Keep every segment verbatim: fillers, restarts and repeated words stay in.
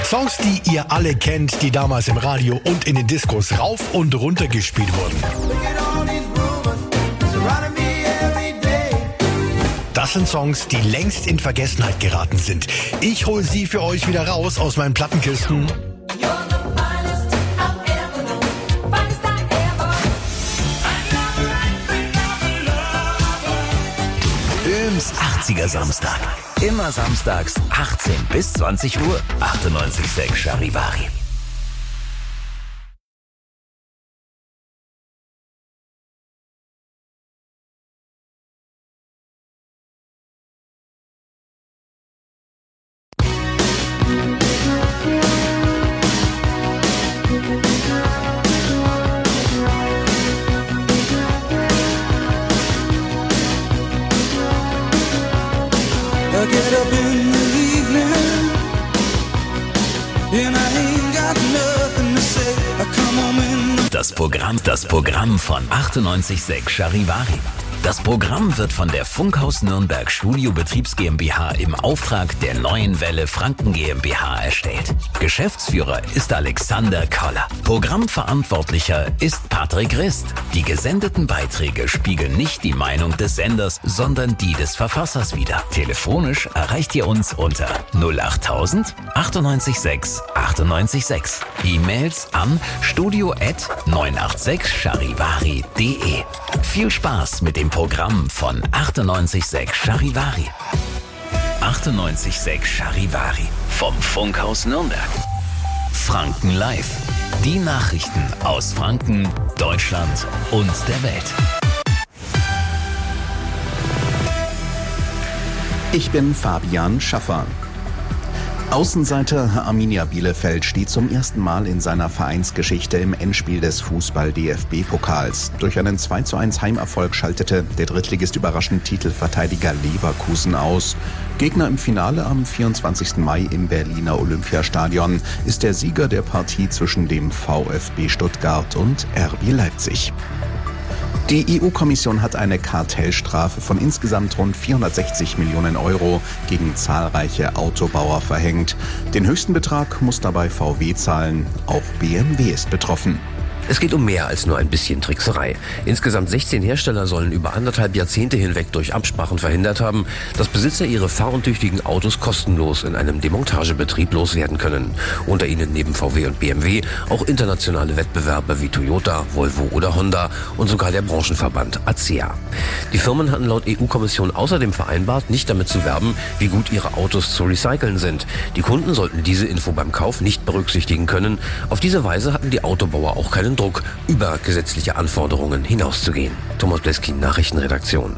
Songs, die ihr alle kennt, die damals im Radio und in den Diskos rauf und runter gespielt wurden. Das sind Songs, die längst in Vergessenheit geraten sind. Ich hole sie für euch wieder raus aus meinen Plattenkisten. Böhms achtziger Samstag. Immer samstags achtzehn bis zwanzig Uhr. achtundneunzig Komma sechs Charivari. Das Programm, das Programm von achtundneunzig Komma sechs Charivari. Das Programm wird von der Funkhaus Nürnberg Studio Betriebs GmbH im Auftrag der Neuen Welle Franken GmbH erstellt. Geschäftsführer ist Alexander Koller. Programmverantwortlicher ist Patrick Rist. Die gesendeten Beiträge spiegeln nicht die Meinung des Senders, sondern die des Verfassers wider. Telefonisch erreicht ihr uns unter null acht tausend achtundneunzig Komma sechs achtundneunzig Komma sechs. E-Mails an studio at neun acht sechs charivari punkt de. Viel Spaß mit dem Programm von achtundneunzig Komma sechs Charivari. achtundneunzig Komma sechs Charivari vom Funkhaus Nürnberg. Franken Live. Die Nachrichten aus Franken, Deutschland und der Welt. Ich bin Fabian Schaffer. Außenseiter Arminia Bielefeld steht zum ersten Mal in seiner Vereinsgeschichte im Endspiel des Fußball-D F B-Pokals. Durch einen zwei zu eins Heimerfolg schaltete der Drittligist überraschend Titelverteidiger Leverkusen aus. Gegner im Finale am vierundzwanzigsten Mai im Berliner Olympiastadion ist der Sieger der Partie zwischen dem VfB Stuttgart und R B Leipzig. Die E U-Kommission hat eine Kartellstrafe von insgesamt rund vierhundertsechzig Millionen Euro gegen zahlreiche Autobauer verhängt. Den höchsten Betrag muss dabei V W zahlen. Auch B M W ist betroffen. Es geht um mehr als nur ein bisschen Trickserei. Insgesamt sechzehn Hersteller sollen über anderthalb Jahrzehnte hinweg durch Absprachen verhindert haben, dass Besitzer ihre fahruntüchtigen Autos kostenlos in einem Demontagebetrieb loswerden können. Unter ihnen neben V W und B M W auch internationale Wettbewerber wie Toyota, Volvo oder Honda und sogar der Branchenverband A C E A. Die Firmen hatten laut E U-Kommission außerdem vereinbart, nicht damit zu werben, wie gut ihre Autos zu recyceln sind. Die Kunden sollten diese Info beim Kauf nicht berücksichtigen können. Auf diese Weise hatten die Autobauer auch keinen Druck, über gesetzliche Anforderungen hinauszugehen. Thomas Bleskin, Nachrichtenredaktion.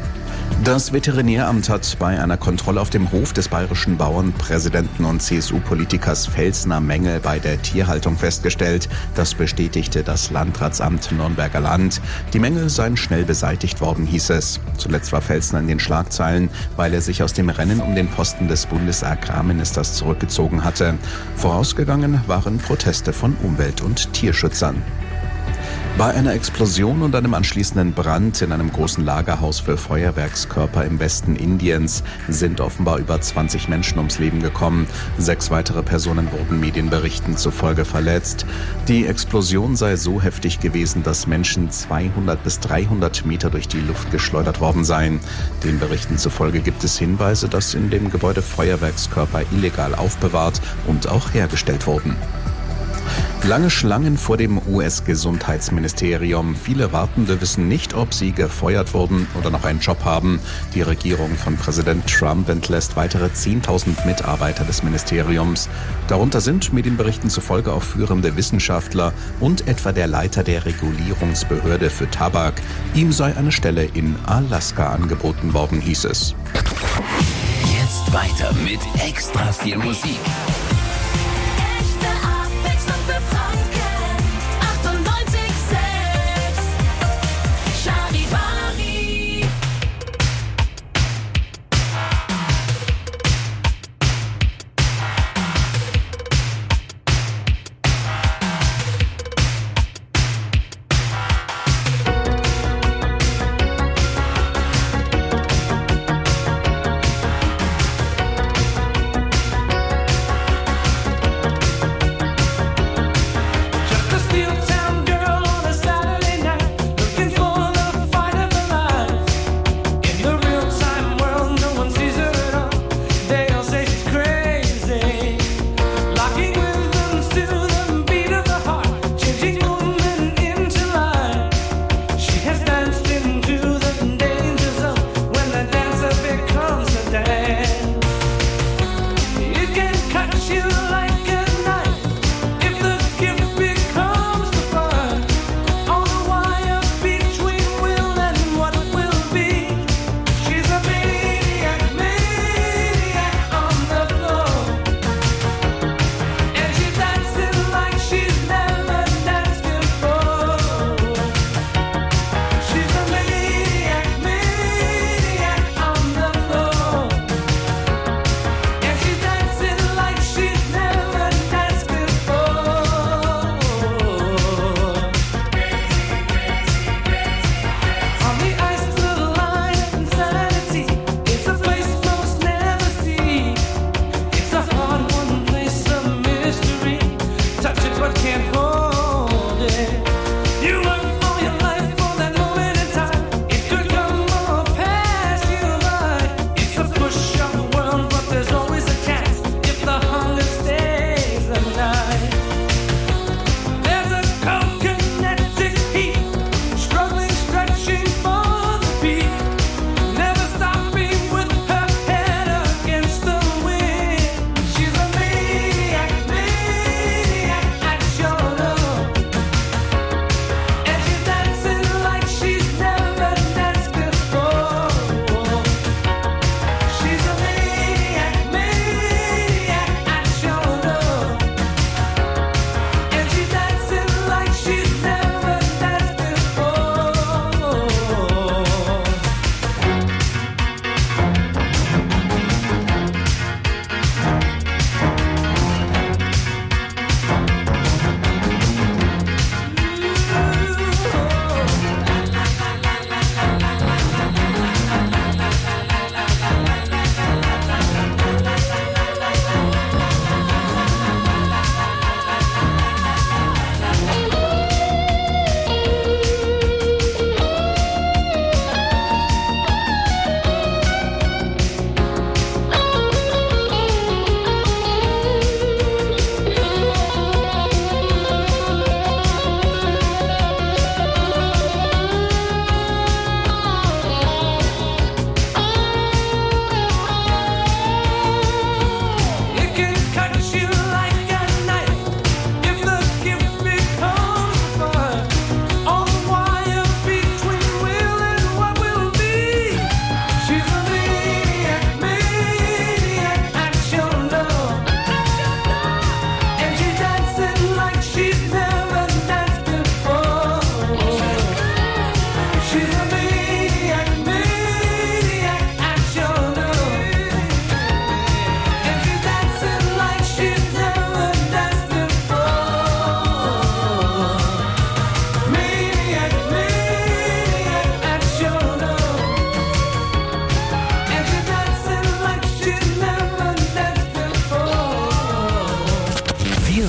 Das Veterinäramt hat bei einer Kontrolle auf dem Hof des bayerischen Bauernpräsidenten und C S U-Politikers Felsner Mängel bei der Tierhaltung festgestellt. Das bestätigte das Landratsamt Nürnberger Land. Die Mängel seien schnell beseitigt worden, hieß es. Zuletzt war Felsner in den Schlagzeilen, weil er sich aus dem Rennen um den Posten des Bundesagrarministers zurückgezogen hatte. Vorausgegangen waren Proteste von Umwelt- und Tierschützern. Bei einer Explosion und einem anschließenden Brand in einem großen Lagerhaus für Feuerwerkskörper im Westen Indiens sind offenbar über zwanzig Menschen ums Leben gekommen. Sechs weitere Personen wurden Medienberichten zufolge verletzt. Die Explosion sei so heftig gewesen, dass Menschen zweihundert bis dreihundert Meter durch die Luft geschleudert worden seien. Den Berichten zufolge gibt es Hinweise, dass in dem Gebäude Feuerwerkskörper illegal aufbewahrt und auch hergestellt wurden. Lange Schlangen vor dem U S-Gesundheitsministerium. Viele Wartende wissen nicht, ob sie gefeuert wurden oder noch einen Job haben. Die Regierung von Präsident Trump entlässt weitere zehntausend Mitarbeiter des Ministeriums. Darunter sind Medienberichten zufolge auch führende Wissenschaftler und etwa der Leiter der Regulierungsbehörde für Tabak. Ihm sei eine Stelle in Alaska angeboten worden, hieß es. Jetzt weiter mit extra viel Musik.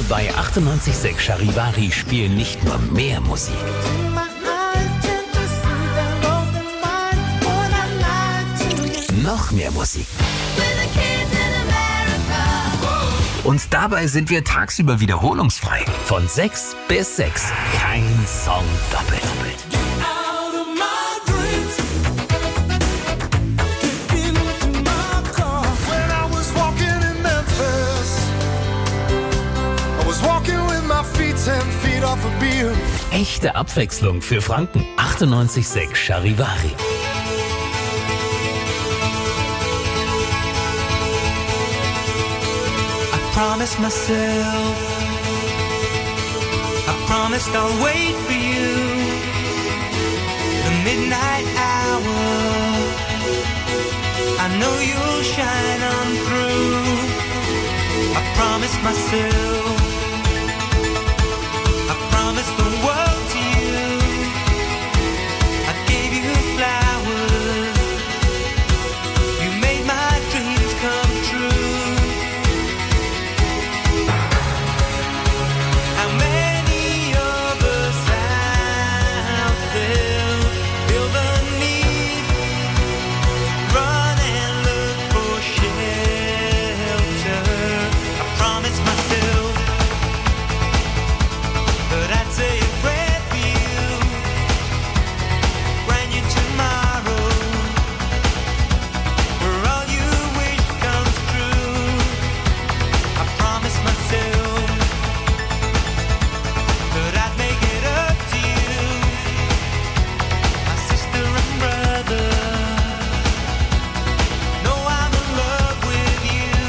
Bei achtundneunzig Komma sechs Charivari spielen nicht nur mehr Musik. Noch mehr Musik. Und dabei sind wir tagsüber wiederholungsfrei. Von sechs bis sechs. Kein Song doppelt. Echte Abwechslung für Franken. achtundneunzig Komma sechs Charivari. I promised myself, I promised I'll wait for you. The midnight hour, I know you'll shine on through. I promised myself, I promised the world to you. I gave you flowers, you made my dreams come true. How many of us out there feel the need to run and look for shelter? I promised myself that I'd say a prayer for you, grant you tomorrow, where all you wish comes true. I promised myself that I'd make it up to you, my sister and brother. Know I'm in love with you.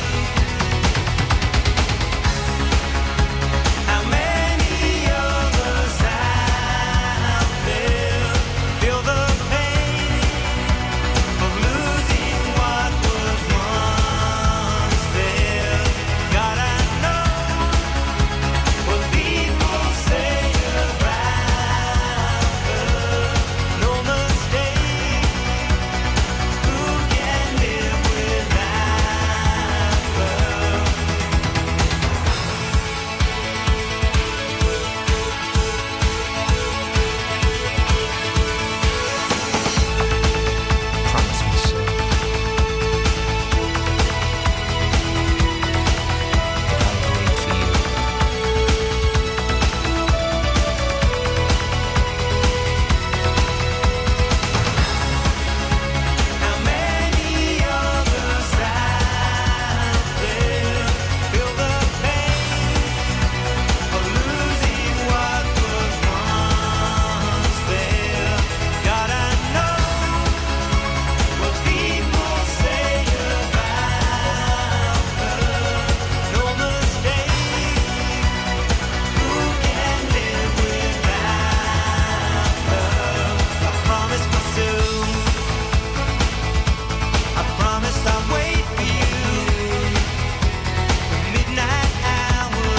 How many of us out there feel the pain of losing what was once there? God, I know what people say about her. No mistake, who can live without her? Promise myself that I'll wait for you. How many of us out there feel the pain of losing what was once there? God, I know what people say about her. No mistake, who can live without her? I promised myself, I promised I'd wait for you. The midnight hour,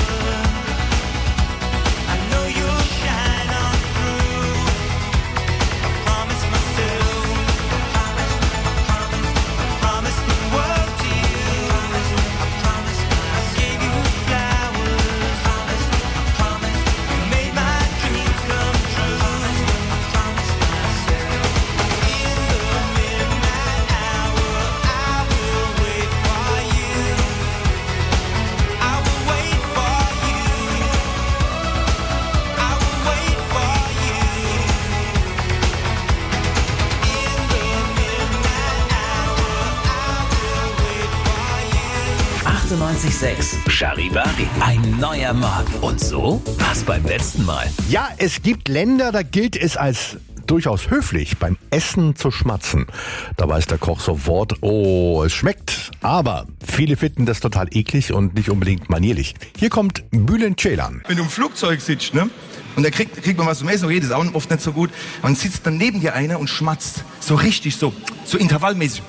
I know you'll shine on through. I promised myself, I promised, I promised the world to you. I promised I gave you flowers. I promised you made my dreams come true. I promised myself, in the midnight hour, I will wait for you. I will wait for you. I will wait for you. In the midnight hour, I will wait for you. achtundneunzig Komma sechs Charivari. Ein neuer Morgen. Und so war's beim letzten Mal. Ja, es gibt Länder, da gilt es als durchaus höflich, beim Essen zu schmatzen. Da weiß der Koch sofort, oh, es schmeckt. Aber viele finden das total eklig und nicht unbedingt manierlich. Hier kommt Bülent Ceylan. Wenn du im Flugzeug sitzt, ne? Und da kriegt, kriegt man was zum Essen, okay, das ist auch oft nicht so gut. Und dann sitzt dann neben dir einer und schmatzt. So richtig, so, so intervallmäßig.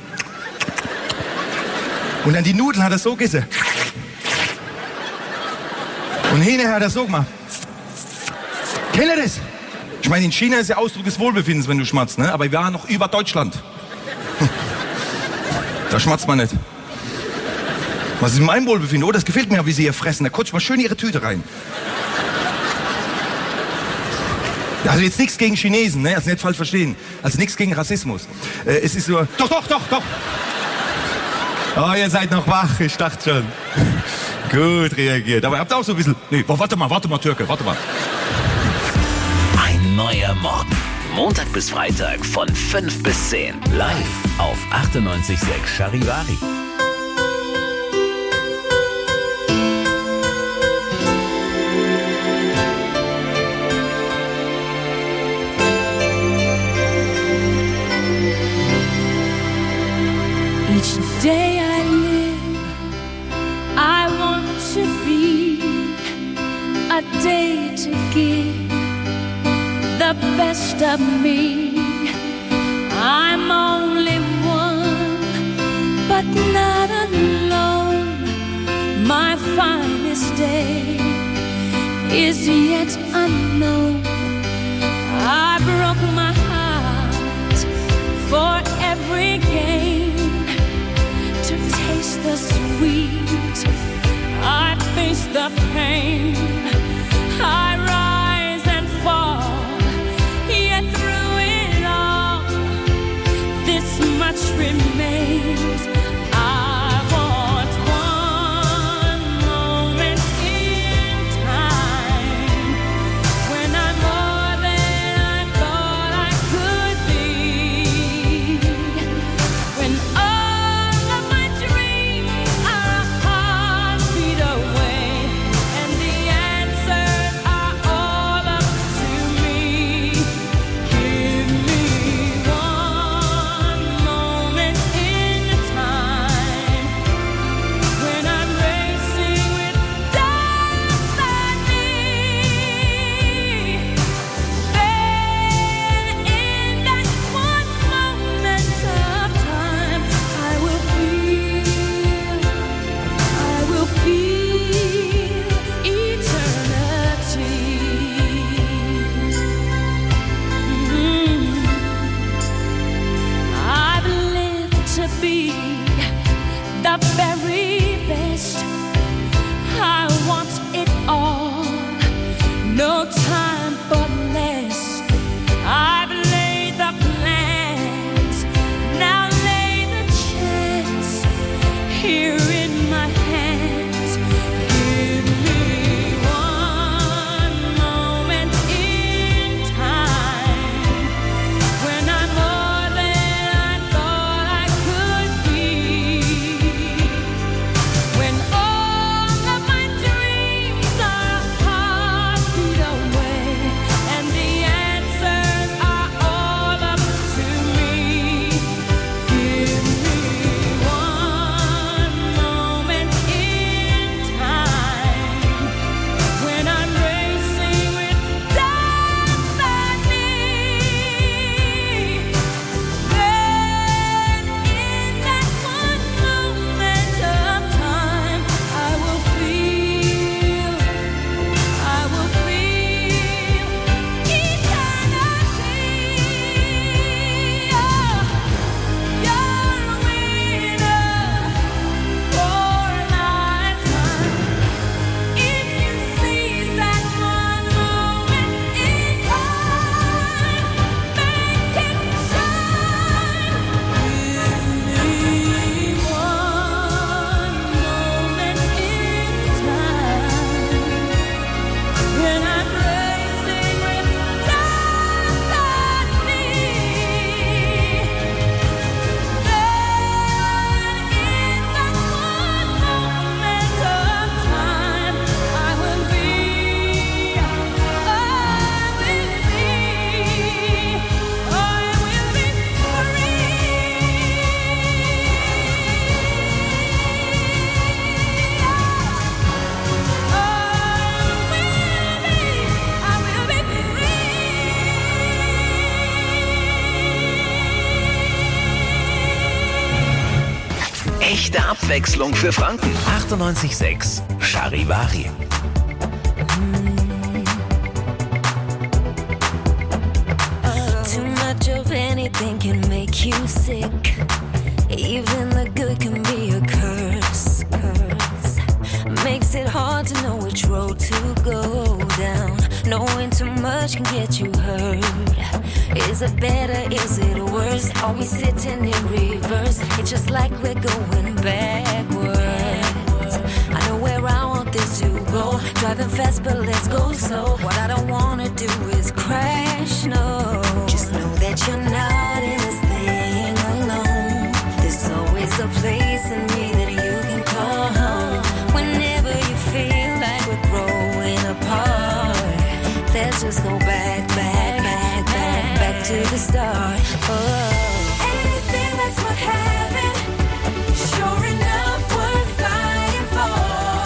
Und dann die Nudeln hat er so gegessen. Und hinterher hat er so gemacht. Kennt ihr das? Ich meine, in China ist der Ausdruck des Wohlbefindens, wenn du schmatzt, ne? Aber wir waren noch über Deutschland. Da schmatzt man nicht. Was ist in meinem Wohlbefinden? Oh, das gefällt mir ja, wie Sie hier fressen. Da kotzt mal schön Ihre Tüte rein. Also jetzt nichts gegen Chinesen, ne? Also nicht falsch verstehen. Also nichts gegen Rassismus. Äh, es ist nur... Doch, doch, doch, doch! Oh, ihr seid noch wach, ich dachte schon. Gut reagiert. Aber ihr habt auch so ein bisschen... Nee, oh, warte mal, warte mal, Türke, warte mal. Ein neuer Morgen. Montag bis Freitag von fünf bis zehn. Live auf achtundneunzig Komma sechs Charivari. Each day I live, I want to be a day to give the best of me. I'm only one, but not alone. My finest day is yet unknown. I broke my heart for every gain. To taste the sweet, I face the pain. I rise and fall, yet through it all, this much remains. I want one moment in time when I'm more than I thought I could be. When all of my dreams are a heartbeat away, and the answers are all up to me. Give me one moment in time when I'm racing with destiny. Then in that one moment of time, I will feel, I will feel eternity. Mm. I've lived to be the very best. I want it all, no time for less. I've laid the plans, now lay the chance here in my hands. Give me one moment in time when I'm more than I thought I could be. When all of my dreams are a heartbeat away, and the answers are all up to me. Give me one moment in time when I'm racing with destiny. Then in that one moment of time, I will feel, I will feel eternity. You're a winner for a lifetime. If you seize that one moment in time, make it shine. Give me one moment in time when I'm racing with destiny. Then in that one moment of time, I will be, I will be, I will be Echte Abwechslung für Franken. achtundneunzig Komma sechs Charivari. Too much of anything can make you sick. Even the good can be a curse. curse. it hard to know which road to go down. Knowing too much can get you hurt. Is it better, is it worse? Are we sitting in reverse? It's just like we're going backwards. I know where I want this to go. Driving fast, but let's go slow. What I don't wanna do is crash, no. Just know that you're not in this thing alone. There's always a place in me that you can call home. Whenever you feel like we're growing apart, let's just go back, back, back, back, back to the start. Oh. Anything that's worth having, sure enough worth fighting for.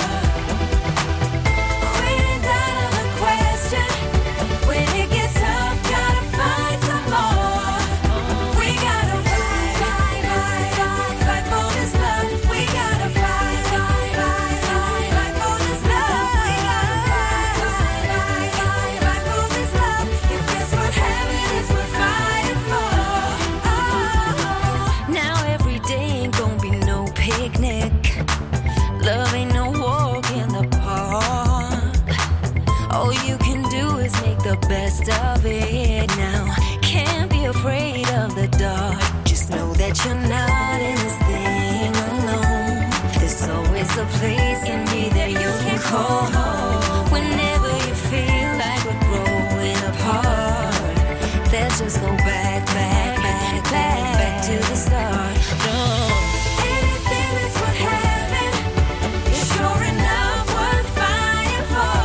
Quitting's out of the question. When it gets tough, gotta find some more. We gotta fight, fight, fight, fight, fight for this love. We gotta fight, fight, fight, fight, fight for this love. We gotta fight, fight, fight, fight, fight for this love. If it's worth having, it's worth fighting for. Oh, now every day ain't gonna be no picnic. Love ain't no walk in the park. All you can do is make the best of it now. Can't be afraid of the dark. Just know that you're not in this thing alone. There's always a place in me that you can call home. Whenever you feel like we're growing apart, let's just go back, back, back, back, back to the start. No. Anything that's worth having is sure enough worth fighting for.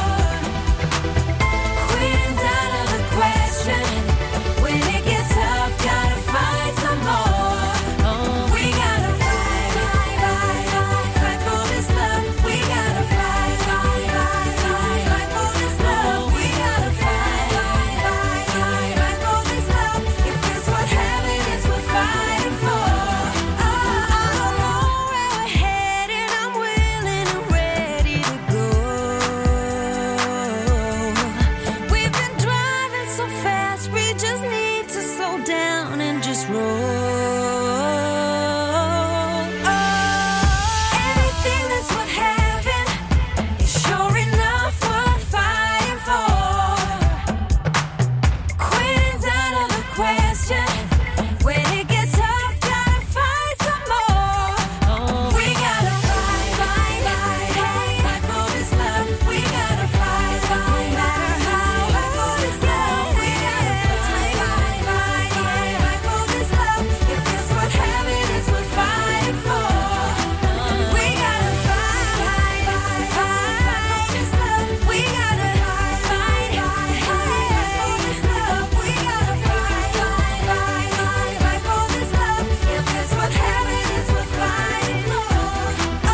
Quitting's out of the question. When it gets tough, gotta find some more. We gotta fight, fight, fight, fight, fight for this love. We gotta fight, fight, fight, fight, fight for this love. We gotta fight, fight, fight, fight, fight for this love. If it's worth having, it's worth fighting for. Oh, I don't know where we're headed. I'm willing and ready to go. We've been driving so fast, we just need to slow down and just roll. Oh, anything that's worth having is sure enough worth fighting for. Quitting's out of the question. When it gets tough, gotta fight some more. We gotta fight, fight, fight, fight, fight for this love. We gotta fight, fight, fight, fight, fight for this love. We gotta fight, fight, fight, fight, fight for this love. If it's worth having, it's worth fighting for. We gotta fight, fight, fight, fight, fight for this love. We gotta fight, fight, fight, fight, fight for this love. We gotta fight, fight, fight, fight, fight for this love. If it's worth having, it's worth fighting for. Oh.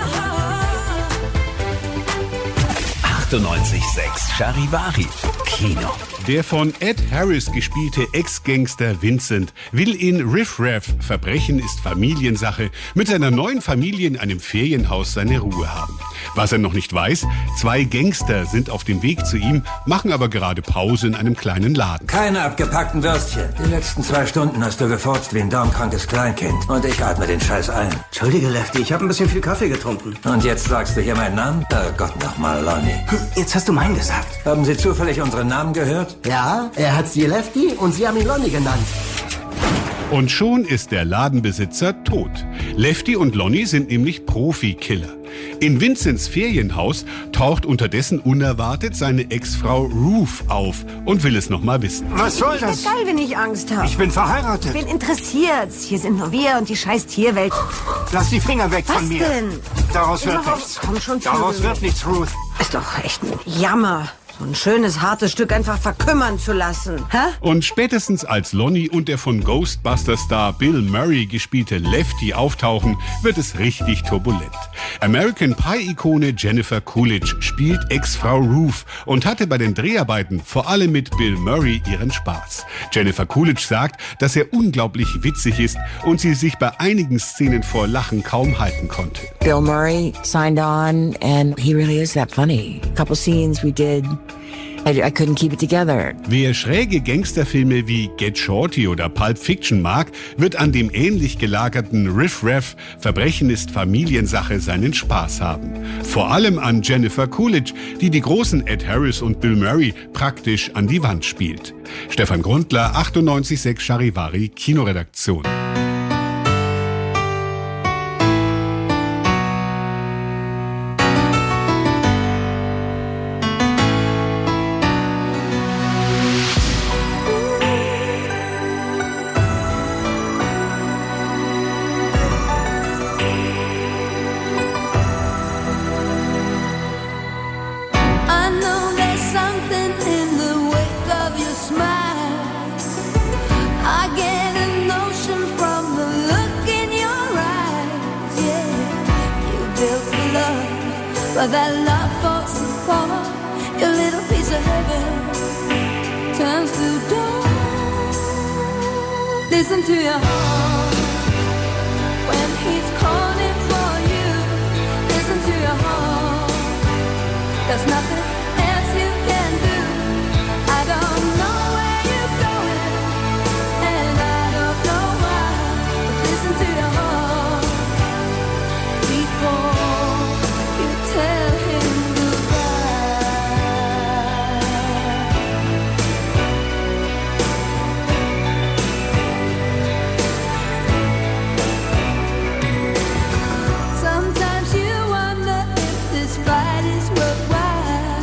achtundneunzig Komma sechs Charivari. Kino. Der von Ed Harris gespielte Ex-Gangster Vincent will in Riff Raff, Verbrechen ist Familiensache, mit seiner neuen Familie in einem Ferienhaus seine Ruhe haben. Was er noch nicht weiß, zwei Gangster sind auf dem Weg zu ihm, machen aber gerade Pause in einem kleinen Laden. Keine abgepackten Würstchen. Die letzten zwei Stunden hast du gefurzt wie ein darmkrankes Kleinkind. Und ich atme den Scheiß ein. Entschuldige, Lefty, ich habe ein bisschen viel Kaffee getrunken. Und jetzt sagst du hier meinen Namen? Oh Gott, nochmal, Lonnie. Jetzt hast du meinen gesagt. Haben Sie zufällig unseren Namen gehört? Ja, er hat sie Lefty und sie haben ihn Lonnie genannt. Und schon ist der Ladenbesitzer tot. Lefty und Lonnie sind nämlich Profikiller. In Vincents Ferienhaus taucht unterdessen unerwartet seine Ex-Frau Ruth auf und will es noch mal wissen. Was soll das? Ist geil, wenn ich Angst habe. Ich bin verheiratet. Bin interessiert. Hier sind nur wir und die scheiß Tierwelt. Lass die Finger weg Was von mir. denn? Daraus wird Überhaupt- nichts. Komm schon zu. Daraus wird nichts, Ruth. Ist doch echt ein Jammer. So ein schönes, hartes Stück einfach verkümmern zu lassen. Hä? Und spätestens als Lonnie und der von Ghostbuster-Star Bill Murray gespielte Lefty auftauchen, wird es richtig turbulent. American Pie-Ikone Jennifer Coolidge spielt Ex-Frau Ruth und hatte bei den Dreharbeiten vor allem mit Bill Murray ihren Spaß. Jennifer Coolidge sagt, dass er unglaublich witzig ist und sie sich bei einigen Szenen vor Lachen kaum halten konnte. Bill Murray signed on, and he really is that funny. A couple scenes we did, I, I couldn't keep it together. Wer schräge Gangsterfilme wie Get Shorty oder Pulp Fiction mag, wird an dem ähnlich gelagerten Riff Raff Verbrechen ist Familiensache seinen Spaß haben. Vor allem an Jennifer Coolidge, die die großen Ed Harris und Bill Murray praktisch an die Wand spielt. Stefan Grundler, achtundneunzig Komma sechs Charivari, Kinoredaktion. I know there's something in the wake of your smile. I get a notion from the look in your eyes. Yeah, you built a love, but that love falls apart. Your little piece of heaven turns to dawn. Listen to your heart when he's calling for you. Listen to your heart. There's nothing else you can do. I don't know where you're going, and I don't know why. But listen to your heart before you tell him goodbye. Sometimes you wonder if this fight is worthwhile.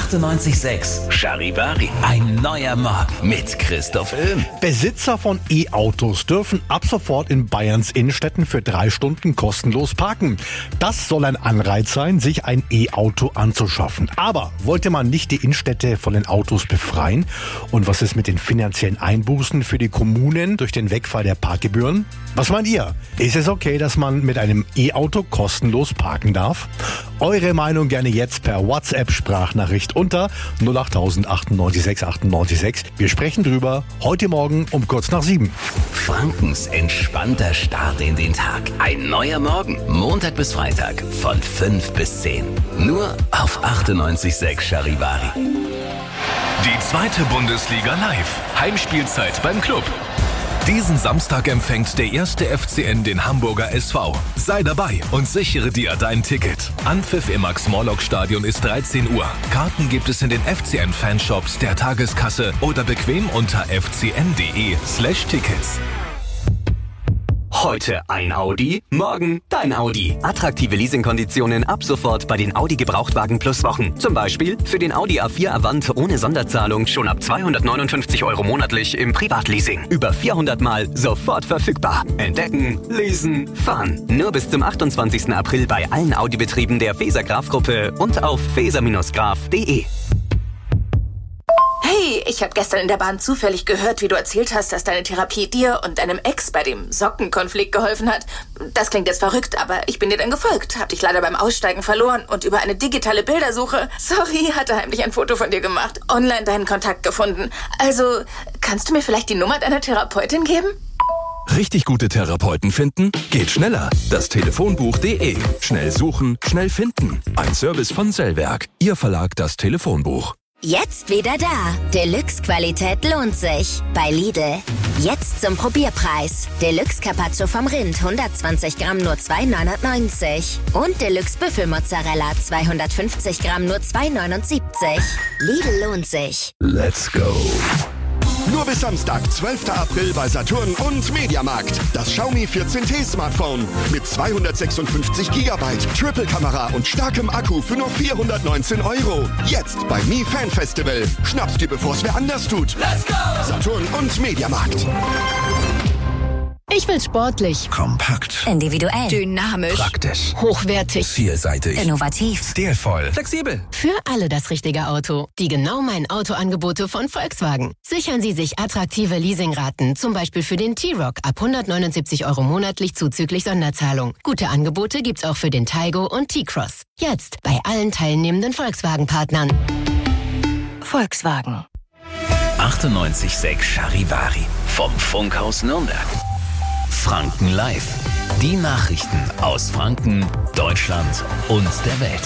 achtundneunzig Komma sechs Charivari. Ein neuer Morgen mit Christoph Öhm. Besitzer von E-Autos dürfen ab sofort in Bayerns Innenstädten für drei Stunden kostenlos parken. Das soll ein Anreiz sein, sich ein E-Auto anzuschaffen. Aber wollte man nicht die Innenstädte von den Autos befreien? Und was ist mit den finanziellen Einbußen für die Kommunen durch den Wegfall der Parkgebühren? Was meint ihr? Ist es okay, dass man mit einem E-Auto kostenlos parken darf? Eure Meinung gerne jetzt per WhatsApp-Sprachnachricht unter null acht null acht neun sechs acht neun sechs. Wir sprechen drüber heute Morgen um kurz nach sieben. Frankens entspannter Start in den Tag. Ein neuer Morgen. Montag bis Freitag von fünf bis zehn. Nur auf achtundneunzig Komma sechs Charivari. Die zweite Bundesliga live. Heimspielzeit beim Club. Diesen Samstag empfängt der erste F C N den Hamburger S V. Sei dabei und sichere dir dein Ticket. Anpfiff im Max-Morlock-Stadion ist dreizehn Uhr. Karten gibt es in den F C N-Fanshops, der Tageskasse oder bequem unter f c n punkt d e slash tickets. Heute ein Audi, morgen dein Audi. Attraktive Leasingkonditionen ab sofort bei den Audi Gebrauchtwagen Plus Wochen. Zum Beispiel für den Audi A vier Avant ohne Sonderzahlung schon ab zweihundertneunundfünfzig Euro monatlich im Privatleasing. Über vierhundert Mal sofort verfügbar. Entdecken, leasen, fahren. Nur bis zum achtundzwanzigsten April bei allen Audi-Betrieben der Feser Graf Gruppe und auf feser graf punkt de. Hey, ich habe gestern in der Bahn zufällig gehört, wie du erzählt hast, dass deine Therapie dir und deinem Ex bei dem Sockenkonflikt geholfen hat. Das klingt jetzt verrückt, aber ich bin dir dann gefolgt, hab dich leider beim Aussteigen verloren und über eine digitale Bildersuche, sorry, hatte heimlich ein Foto von dir gemacht, online deinen Kontakt gefunden. Also, kannst du mir vielleicht die Nummer deiner Therapeutin geben? Richtig gute Therapeuten finden? Geht schneller. Das Telefonbuch punkt de. Schnell suchen, schnell finden. Ein Service von Sellwerk. Ihr Verlag das Telefonbuch. Jetzt wieder da. Deluxe-Qualität lohnt sich. Bei Lidl. Jetzt zum Probierpreis. Deluxe Carpaccio vom Rind hundertzwanzig Gramm nur zwei neunundneunzig. Und Deluxe Büffelmozzarella zweihundertfünfzig Gramm nur zwei neunundsiebzig. Lidl lohnt sich. Let's go. Nur bis Samstag, zwölften April bei Saturn und Mediamarkt. Das Xiaomi vierzehn T Smartphone mit zweihundertsechsundfünfzig Gigabyte, Triple-Kamera und starkem Akku für nur vierhundertneunzehn Euro. Jetzt bei Mi Fan Festival. Schnapp's dir, bevor es wer anders tut. Let's go! Saturn und Mediamarkt. Ich will sportlich, kompakt, individuell, dynamisch, praktisch, hochwertig, vielseitig, innovativ, stilvoll, flexibel. Für alle das richtige Auto. Die genau mein Autoangebote von Volkswagen. Sichern Sie sich attraktive Leasingraten, zum Beispiel für den T-Roc ab hundertneunundsiebzig Euro monatlich zuzüglich Sonderzahlung. Gute Angebote gibt's auch für den Taigo und T-Cross. Jetzt bei allen teilnehmenden Volkswagen-Partnern. Volkswagen. achtundneunzig Komma sechs Charivari. Vom Funkhaus Nürnberg. Franken Live. Die Nachrichten aus Franken, Deutschland und der Welt.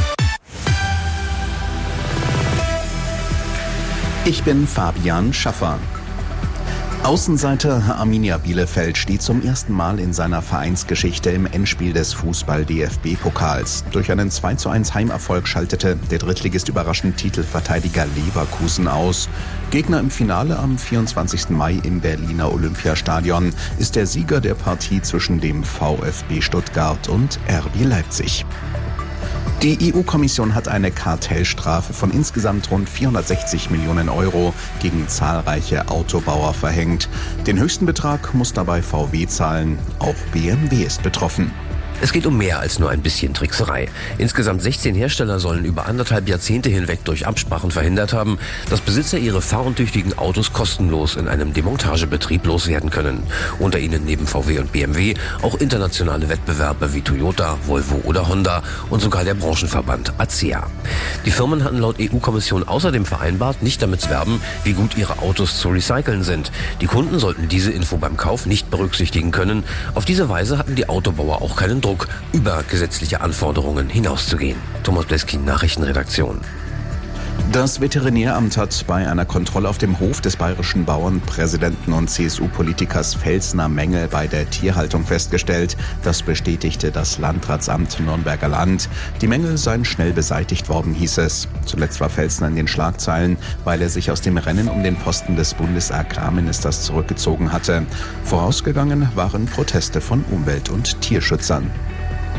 Ich bin Fabian Schaffer. Außenseiter Arminia Bielefeld steht zum ersten Mal in seiner Vereinsgeschichte im Endspiel des Fußball-D F B-Pokals. Durch einen zwei zu eins Heimerfolg schaltete der Drittligist überraschend Titelverteidiger Leverkusen aus. Gegner im Finale am vierundzwanzigsten Mai im Berliner Olympiastadion ist der Sieger der Partie zwischen dem VfB Stuttgart und R B Leipzig. Die E U-Kommission hat eine Kartellstrafe von insgesamt rund vierhundertsechzig Millionen Euro gegen zahlreiche Autobauer verhängt. Den höchsten Betrag muss dabei V W zahlen. Auch B M W ist betroffen. Es geht um mehr als nur ein bisschen Trickserei. Insgesamt sechzehn Hersteller sollen über anderthalb Jahrzehnte hinweg durch Absprachen verhindert haben, dass Besitzer ihre fahruntüchtigen Autos kostenlos in einem Demontagebetrieb loswerden können. Unter ihnen neben V W und B M W auch internationale Wettbewerber wie Toyota, Volvo oder Honda und sogar der Branchenverband A C E A. Die Firmen hatten laut E U-Kommission außerdem vereinbart, nicht damit zu werben, wie gut ihre Autos zu recyceln sind. Die Kunden sollten diese Info beim Kauf nicht berücksichtigen können. Auf diese Weise hatten die Autobauer auch keinen Druck, über gesetzliche Anforderungen hinauszugehen. Thomas Bleskin, Nachrichtenredaktion. Das Veterinäramt hat bei einer Kontrolle auf dem Hof des bayerischen Bauernpräsidenten und C S U-Politikers Felsner Mängel bei der Tierhaltung festgestellt. Das bestätigte das Landratsamt Nürnberger Land. Die Mängel seien schnell beseitigt worden, hieß es. Zuletzt war Felsner in den Schlagzeilen, weil er sich aus dem Rennen um den Posten des Bundesagrarministers zurückgezogen hatte. Vorausgegangen waren Proteste von Umwelt- und Tierschützern.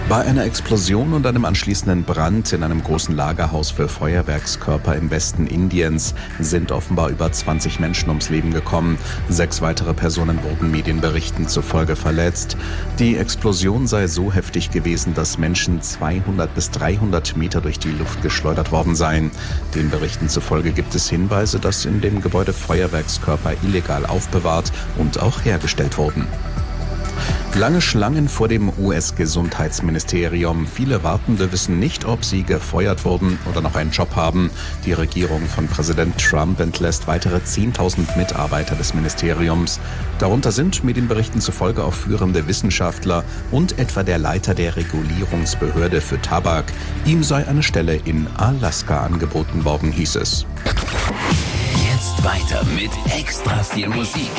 Bei einer Explosion und einem anschließenden Brand in einem großen Lagerhaus für Feuerwerkskörper im Westen Indiens sind offenbar über zwanzig Menschen ums Leben gekommen. Sechs weitere Personen wurden Medienberichten zufolge verletzt. Die Explosion sei so heftig gewesen, dass Menschen zweihundert bis dreihundert Meter durch die Luft geschleudert worden seien. Den Berichten zufolge gibt es Hinweise, dass in dem Gebäude Feuerwerkskörper illegal aufbewahrt und auch hergestellt wurden. Lange Schlangen vor dem U S-Gesundheitsministerium. Viele Wartende wissen nicht, ob sie gefeuert wurden oder noch einen Job haben. Die Regierung von Präsident Trump entlässt weitere zehntausend Mitarbeiter des Ministeriums. Darunter sind Medienberichten zufolge auch führende Wissenschaftler und etwa der Leiter der Regulierungsbehörde für Tabak. Ihm sei eine Stelle in Alaska angeboten worden, hieß es. Jetzt weiter mit extra viel Musik.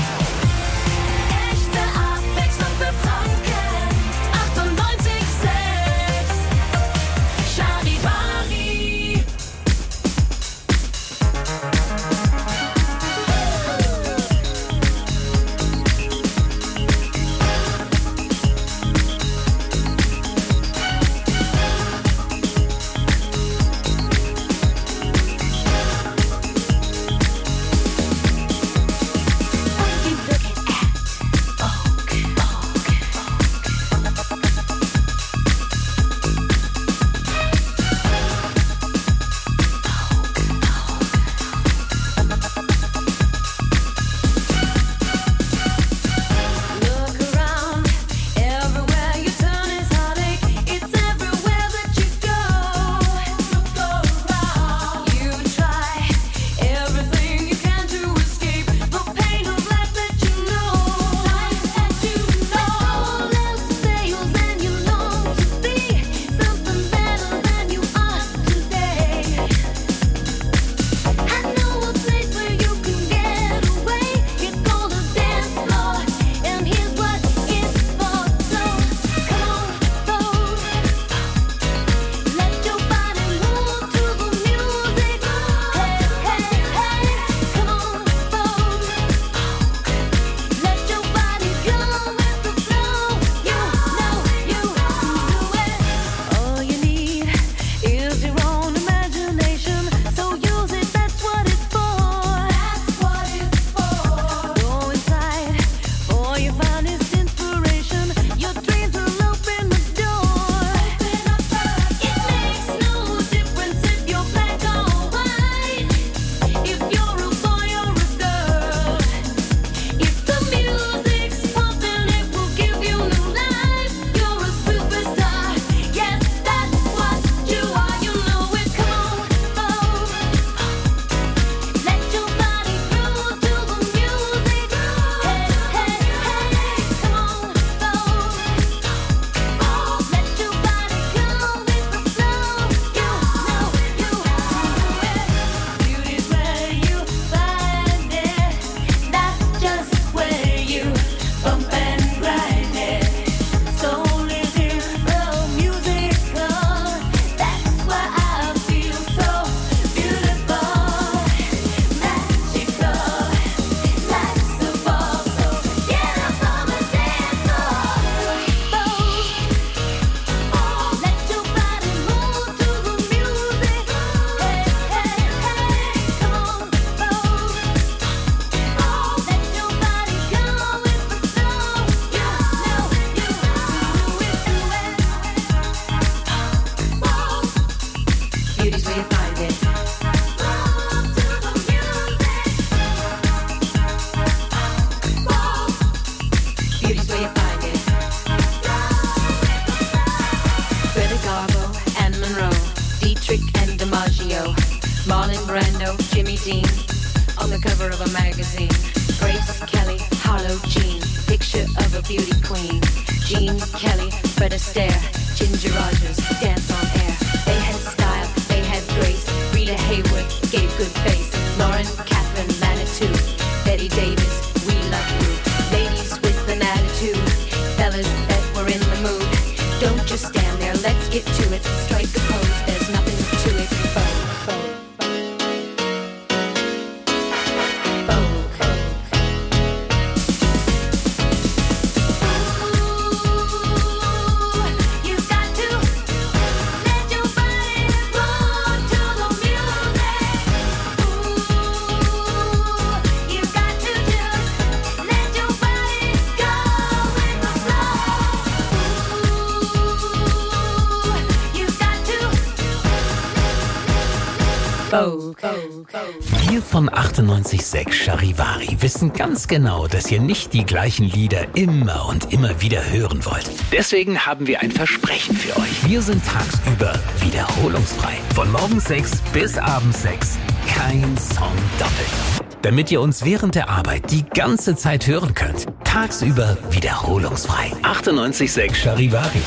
Marlon Brando, Jimmy Dean, on the cover of a magazine. Grace Kelly, Harlow Jean, picture of a beauty queen. Jean Kelly, Fred Astaire, Ginger Rogers, dance on air. They had style, they had grace. Rita Hayworth gave good face. Lauren Catherine Manitou, Betty Davis, we love you. Ladies with an attitude, fellas that were in the mood. Don't just stand there, let's get to it. Strike a pose, there's nothing to it. Vogue, vogue. You've got to Wir von achtundneunzig Komma sechs Charivari wissen ganz genau, dass ihr nicht die gleichen Lieder immer und immer wieder hören wollt. Deswegen haben wir ein Versprechen für euch. Wir sind tagsüber wiederholungsfrei. Von morgens sechs bis abends sechs. Kein Song doppelt. Damit ihr uns während der Arbeit die ganze Zeit hören könnt. Tagsüber wiederholungsfrei. achtundneunzig Komma sechs Charivari.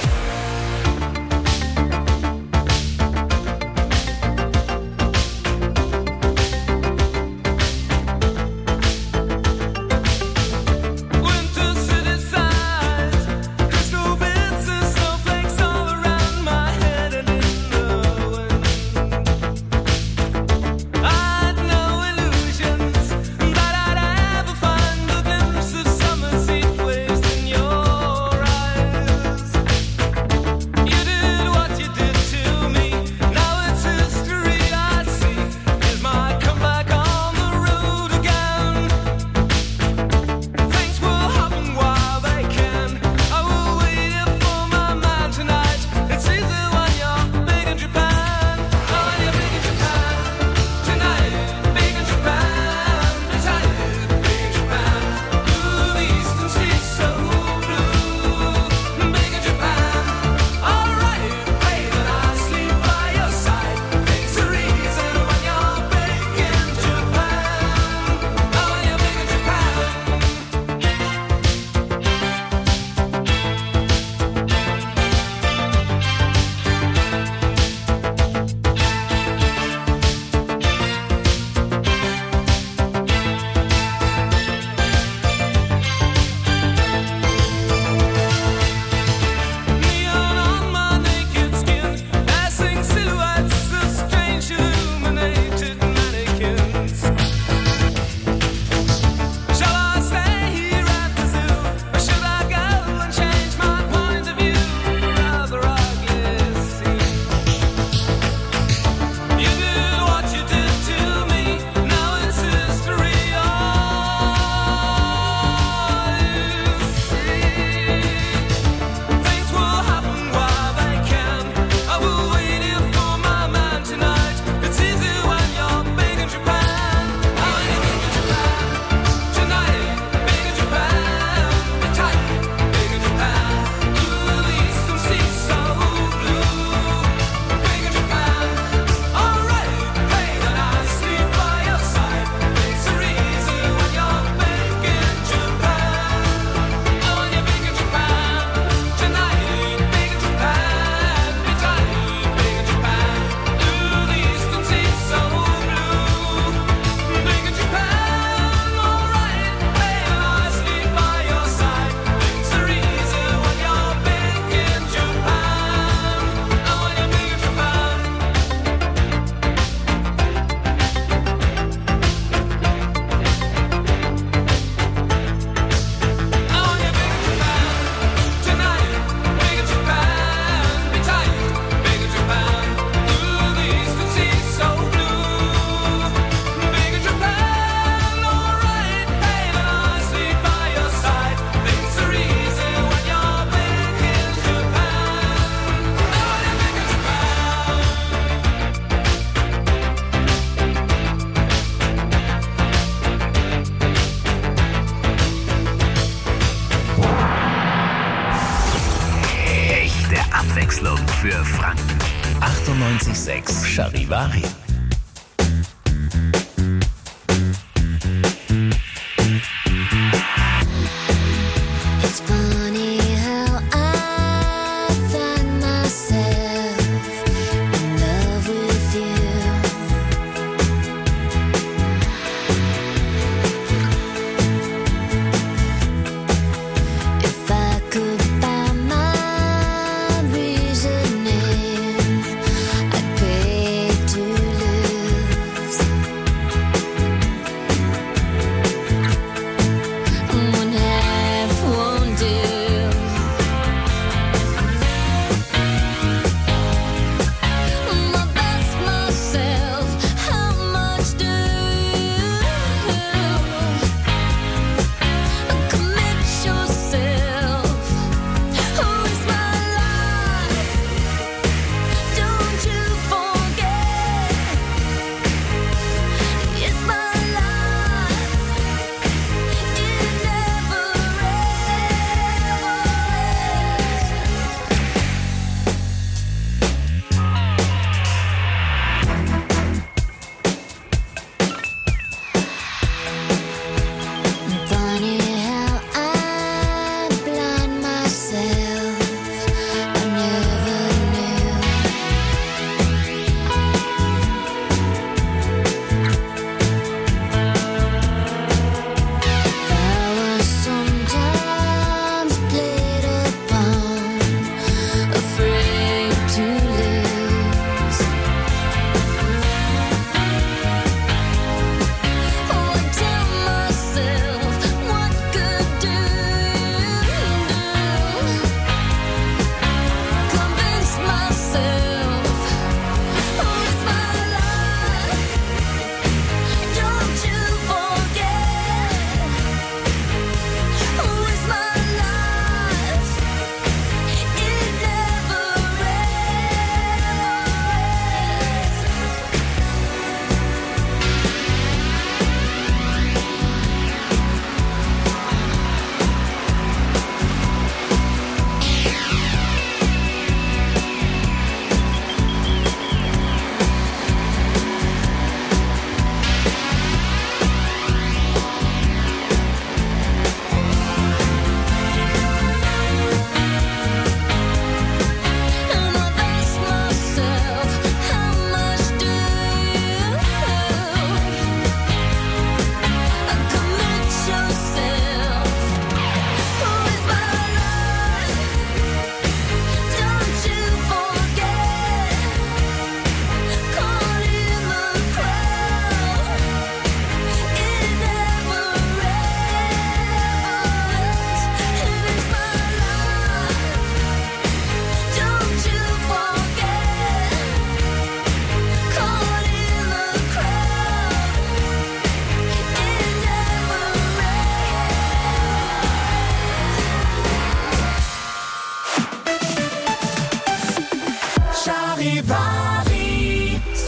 Abwechslung für Franken. achtundneunzig Komma sechs Charivari. It's funny how I find myself in love with you. If I could find my reasoning, I'd pay to lose.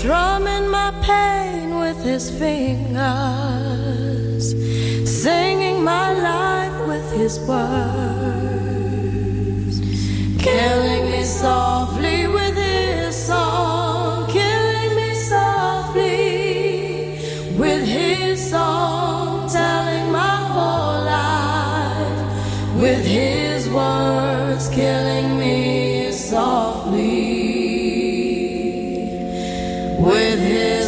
strumming my pain with his fingers, singing my life with his words, killing me softly with his song, killing me softly with his song, telling my whole life with his words, killing me softly with his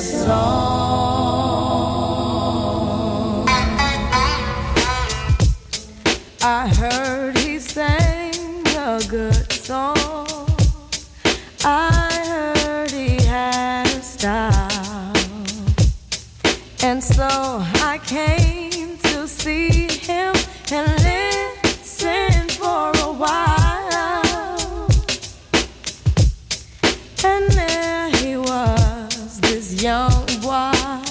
song. I heard he sang a good song. I heard he had a style. And so I came to see him and listen for a while. And there he was, this young boy,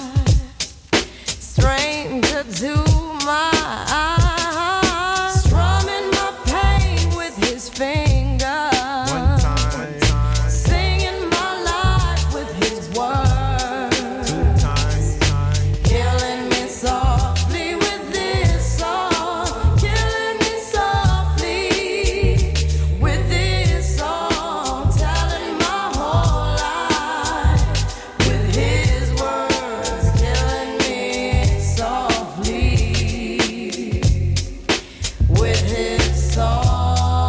stranger to my eyes, strumming my pain with his fingers, one time, one time, singing my life with his words, two times, killing me softly with this song, killing me softly with this song, telling my whole life with his words, killing me softly with his song.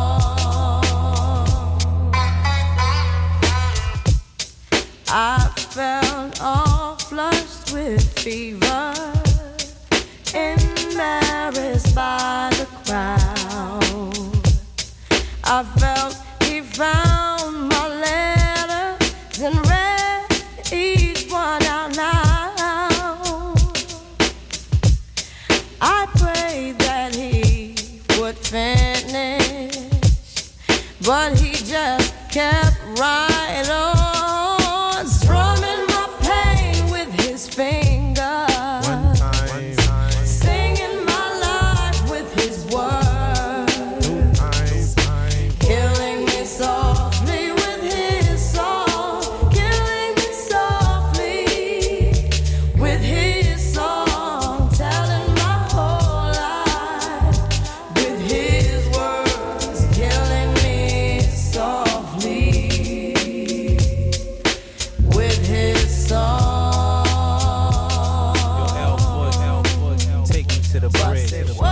I felt all flushed with fever, embarrassed by the crowd. I felt he found my letters and read each one out loud. I prayed that he would finish, but he just kept right on, strumming my pain with his fingers, one time, singing my life with his words, two times, killing me softly with his song, killing me softly with his song, telling my whole life with his words, killing me softly with his song. Take me to the bridge.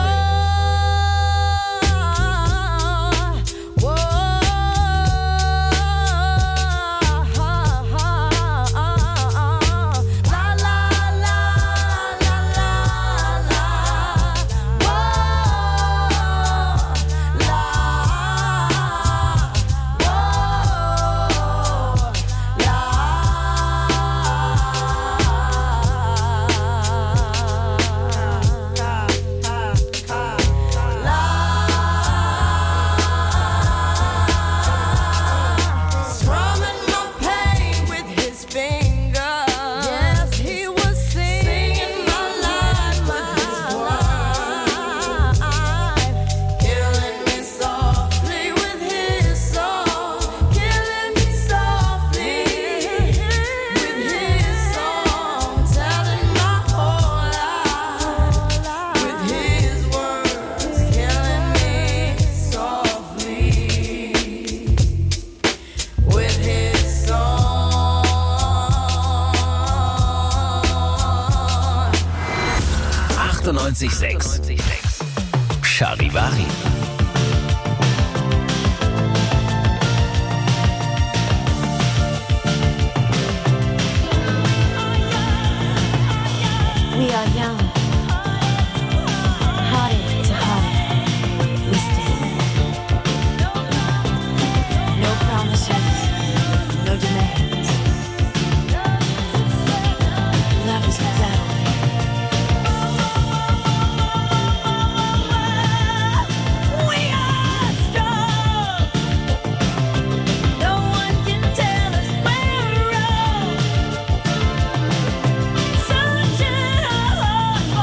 Strumming my pain with his fingers. Yes, he was singing my life with his words, killing me softly with his song, killing me softly with his song, telling my whole life with his words, killing me softly with his song. achtundneunzig Komma sechs Charivari. We are young, hearted to heart, we stay. No promises, no demands. Love is a battlefield. We are strong. No one can tell us we're wrong. Searching our hearts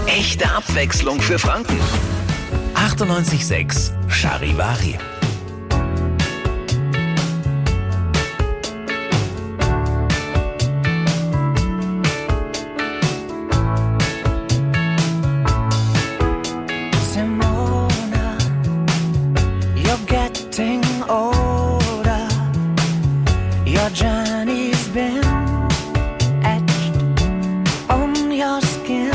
Echte Abwechslung für Franken. achtundneunzig Komma sechs Charivari. Simona, you're getting older. Your journey's been etched on your skin.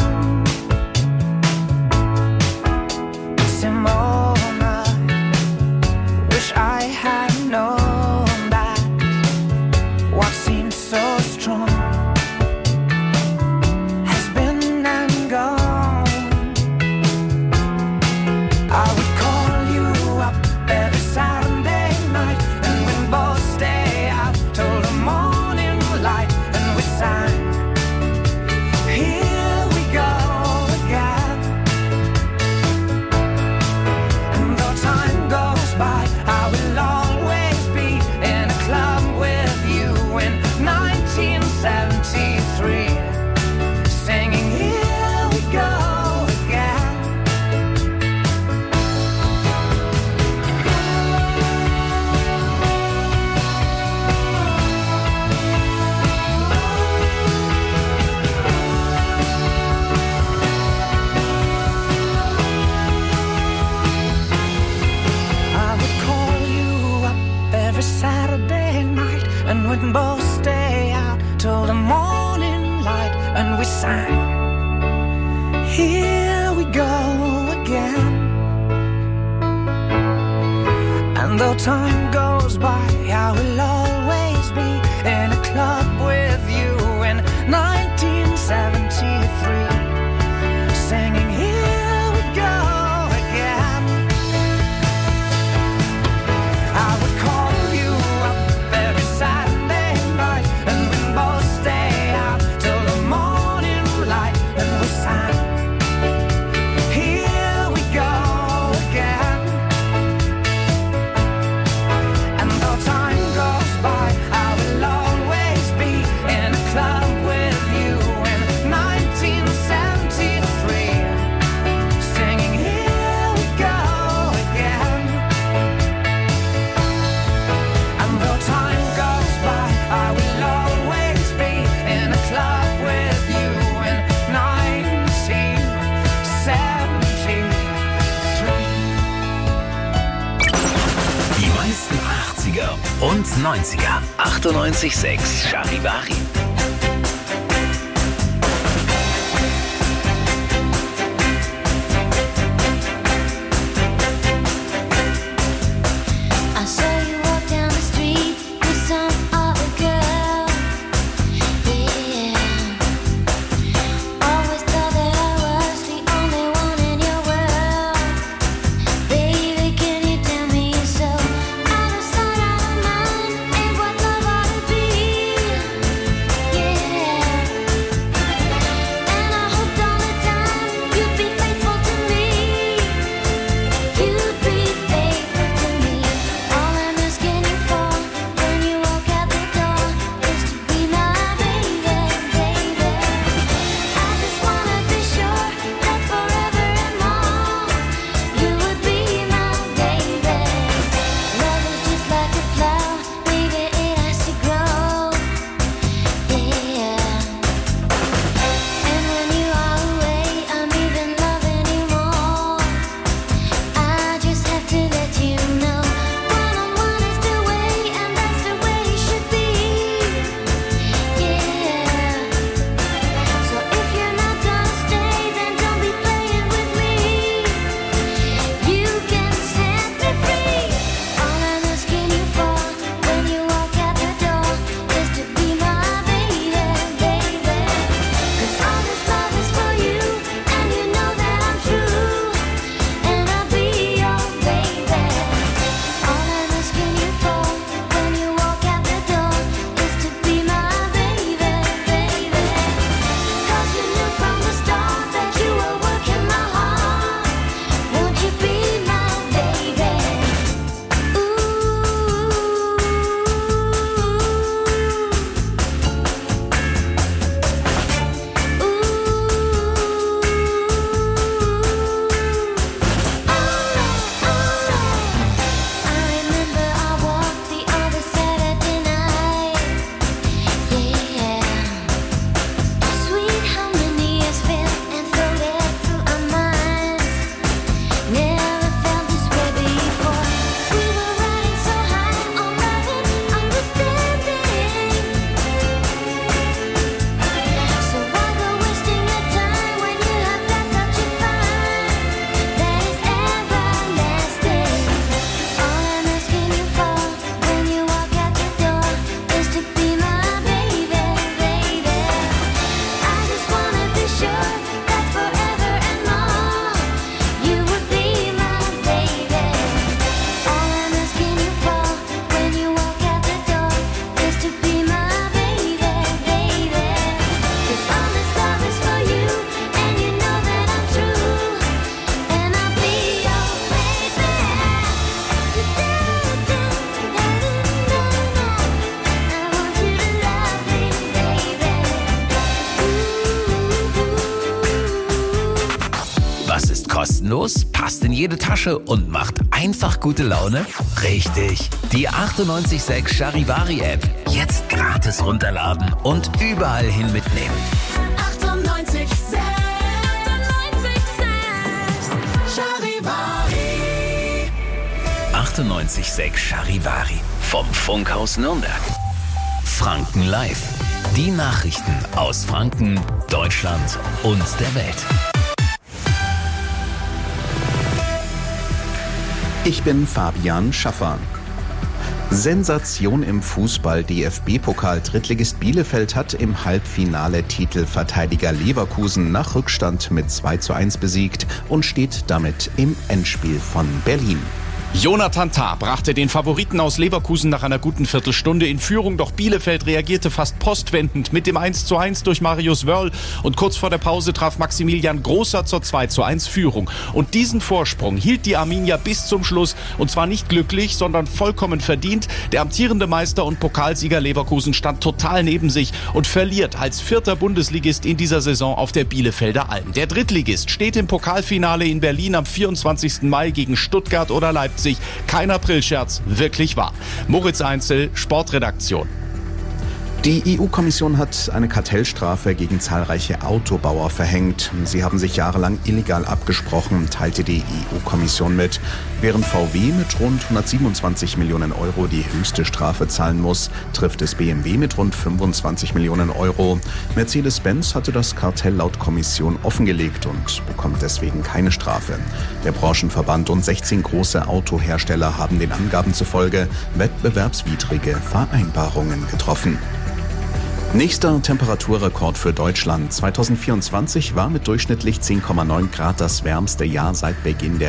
Simona, wish I had known that what seemed so strong has been and gone. I would call you up every Saturday night, and we'd both stay out till the morning light, and we sang, here we go again. And though time goes by, I will always be in a club with you in nineteen seventy-three, singing, here we go again. I would call you up every Saturday night, and we'd both stay out till the morning light, and we sang, here we go again. And though time goes by, I will always be in a club with you in nineteen seventy-three, singing, here we go again. I would call you up every Saturday night, and we'd both stay out till the morning light, and we sang, here we go again. And though time goes by, I will always be in a club with you in nineteen seventy-three, singing, here we go again. And though time goes by, I will always be in a club with you in nineteen seventy-three. Die meisten achtziger und neunziger. achtundneunzig Komma sechs Charivari. I saw you walk down the street with some other girl. Yeah. Always thought that I was the only one in your world. Baby, can you tell me so? Out of sight, out of mind, ain't what love ought to be. Das ist kostenlos, passt in jede Tasche und macht einfach gute Laune? Richtig, die achtundneunzig Komma sechs Charivari-App. Jetzt gratis runterladen und überall hin mitnehmen. achtundneunzig Komma sechs Charivari. achtundneunzig Komma sechs Charivari vom Funkhaus Nürnberg. Franken Live. Die Nachrichten aus Franken, Deutschland und der Welt. Ich bin Fabian Schaffer. Sensation im Fußball. D F B-Pokal. Drittligist Bielefeld hat im Halbfinale Titelverteidiger Leverkusen nach Rückstand mit zwei zu eins besiegt und steht damit im Endspiel von Berlin. Jonathan Tah brachte den Favoriten aus Leverkusen nach einer guten Viertelstunde in Führung, doch Bielefeld reagierte fast postwendend mit dem eins zu eins durch Marius Wörl und kurz vor der Pause traf Maximilian Großer zur zwei zu eins Führung. Und diesen Vorsprung hielt die Arminia bis zum Schluss und zwar nicht glücklich, sondern vollkommen verdient. Der amtierende Meister und Pokalsieger Leverkusen stand total neben sich und verliert als vierter Bundesligist in dieser Saison auf der Bielefelder Alm. Der Drittligist steht im Pokalfinale in Berlin am vierundzwanzigsten Mai gegen Stuttgart oder Leipzig. Kein Aprilscherz, wirklich wahr. Moritz Einzel, Sportredaktion. Die E U-Kommission hat eine Kartellstrafe gegen zahlreiche Autobauer verhängt. Sie haben sich jahrelang illegal abgesprochen, teilte die E U-Kommission mit. Während V W mit rund hundertsiebenundzwanzig Millionen Euro die höchste Strafe zahlen muss, trifft es B M W mit rund fünfundzwanzig Millionen Euro. Mercedes-Benz hatte das Kartell laut Kommission offengelegt und bekommt deswegen keine Strafe. Der Branchenverband und sechzehn große Autohersteller haben den Angaben zufolge wettbewerbswidrige Vereinbarungen getroffen. Nächster Temperaturrekord für Deutschland. zweitausendvierundzwanzig war mit durchschnittlich zehn Komma neun Grad das wärmste Jahr seit Beginn der